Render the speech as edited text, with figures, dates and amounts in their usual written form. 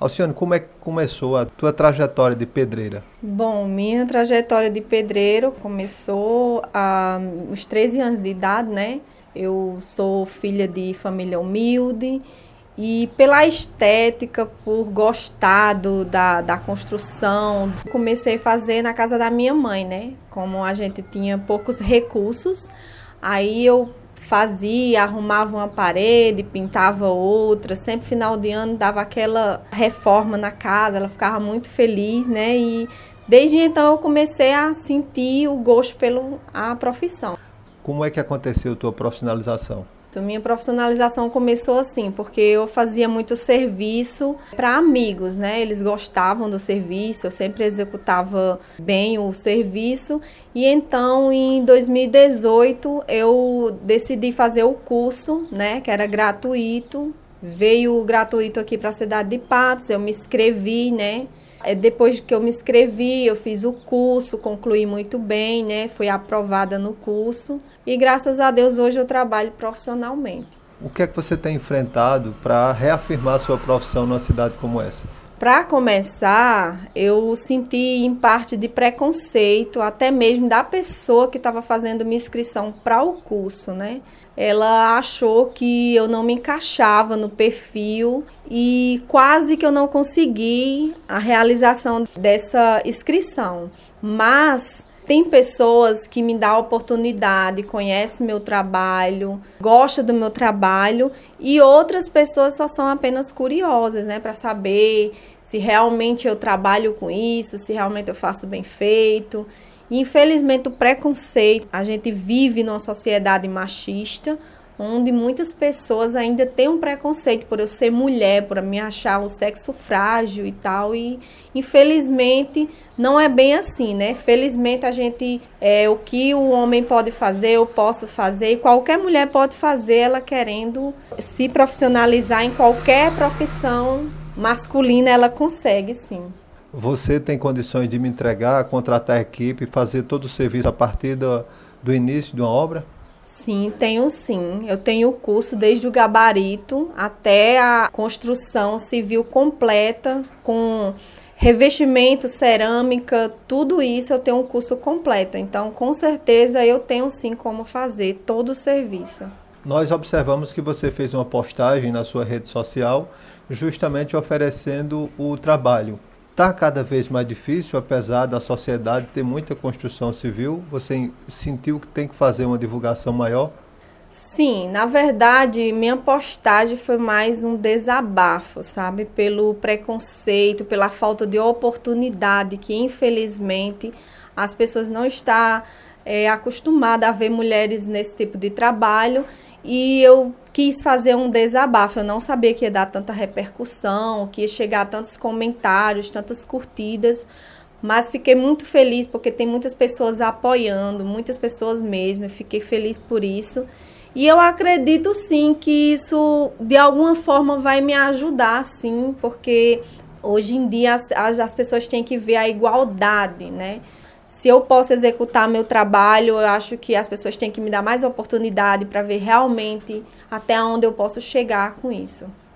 Alcione, como é que começou a tua trajetória de pedreira? Bom, minha trajetória de pedreiro começou aos 13 anos de idade, né? Eu sou filha de família humilde e pela estética, por gostar da construção, comecei a fazer na casa da minha mãe, né? Como a gente tinha poucos recursos, aí eu fazia, arrumava uma parede, pintava outra, sempre final de ano dava aquela reforma na casa, ela ficava muito feliz, né? E desde então eu comecei a sentir o gosto pela profissão. Como é que aconteceu a tua profissionalização? Minha profissionalização começou assim, porque eu fazia muito serviço para amigos, né? Eles gostavam do serviço, eu sempre executava bem o serviço. E então, em 2018, eu decidi fazer o curso, né? Que era gratuito. Veio gratuito aqui para a cidade de Patos, eu me inscrevi, né? Depois que eu me inscrevi, eu fiz o curso, concluí muito bem, né? Fui aprovada no curso e graças a Deus hoje eu trabalho profissionalmente. O que é que você tem enfrentado para reafirmar a sua profissão numa cidade como essa? Para começar, eu senti em parte de preconceito, até mesmo da pessoa que estava fazendo minha inscrição para o curso, né? Ela achou que eu não me encaixava no perfil e quase que eu não consegui a realização dessa inscrição. Mas tem pessoas que me dão a oportunidade, conhecem meu trabalho, gostam do meu trabalho e outras pessoas só são apenas curiosas, né, para saber se realmente eu trabalho com isso, se realmente eu faço bem feito. Infelizmente, o preconceito, a gente vive numa sociedade machista, onde muitas pessoas ainda têm um preconceito por eu ser mulher, por me achar o sexo frágil e tal, e infelizmente não é bem assim, né? Felizmente o que o homem pode fazer, eu posso fazer, e qualquer mulher pode fazer, ela querendo se profissionalizar em qualquer profissão masculina, ela consegue sim. Você tem condições de me entregar, contratar a equipe, fazer todo o serviço a partir do início de uma obra? Sim, tenho sim. Eu tenho o curso desde o gabarito até a construção civil completa, com revestimento, cerâmica, tudo isso eu tenho um curso completo. Então, com certeza, eu tenho sim como fazer todo o serviço. Nós observamos que você fez uma postagem na sua rede social, justamente oferecendo o trabalho. Está cada vez mais difícil, apesar da sociedade ter muita construção civil? Você sentiu que tem que fazer uma divulgação maior? Sim, na verdade, minha postagem foi mais um desabafo, sabe? Pelo preconceito, pela falta de oportunidade que, infelizmente, as pessoas não estão acostumadas a ver mulheres nesse tipo de trabalho. E eu quis fazer um desabafo, eu não sabia que ia dar tanta repercussão, que ia chegar a tantos comentários, tantas curtidas, mas fiquei muito feliz porque tem muitas pessoas apoiando, muitas pessoas mesmo, eu fiquei feliz por isso. E eu acredito sim que isso de alguma forma vai me ajudar sim, porque hoje em dia as pessoas têm que ver a igualdade, né? Se eu posso executar meu trabalho, eu acho que as pessoas têm que me dar mais oportunidade para ver realmente até onde eu posso chegar com isso.